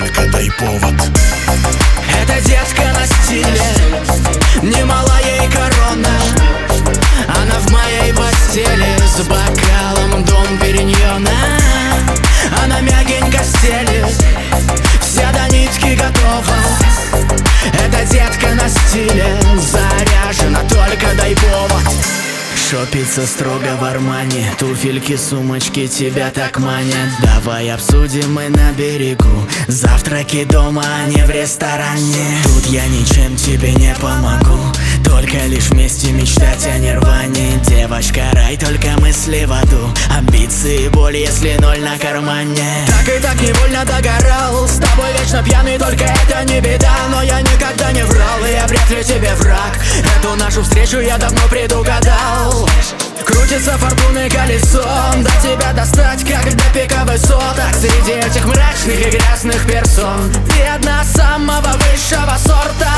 только дай повод. Эта детка на стиле, немало ей корона. Она в моей постели с бокалом дом Периньона. Она мягенько стелит, вся до нитки готова. Эта детка на стиле, заряжена, только дай повод. Шопится строго в Армани, туфельки, сумочки тебя так манят. Давай обсудим мы на берегу, завтраки дома, а не в ресторане. Тут я ничем тебе не помогу, только лишь вместе мечтать о нирване. Девочка, рай, только мысли в аду, амбиции и боль, если ноль на кармане. Так и так невольно догорал, с тобой вечно пьяный, только это не беда. Но я никогда не врал, и я вряд ли тебе враг. Эту нашу встречу я давно предугадал. Крутится фортуны колесом, до тебя достать, как до пика высоток. Среди этих мрачных и грязных персон ты одна самого высшего сорта.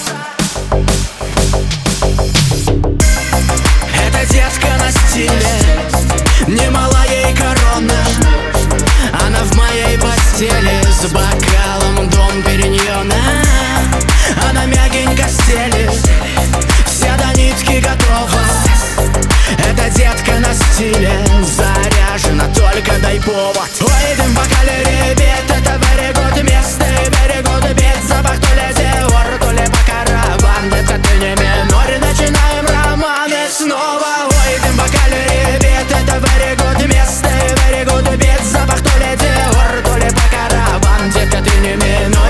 Эта детка на стиле, немало ей корона. Она в моей постели с бокалом дом Периньона. Она мягенько стелит, вся до нитки готова. Эта детка на стиле, заряжена, только дай повод. Ой, дым в бокале ребят, это very good место и very good beat. Запах то ли Диор, то ли Бакарабан. Это ты не минор, начинаем романы снова. Ой, дым в бокале ребят, это very good место и very good beat. Запах то ли Диор, то ли Бакарабан. Детка, ты не минор.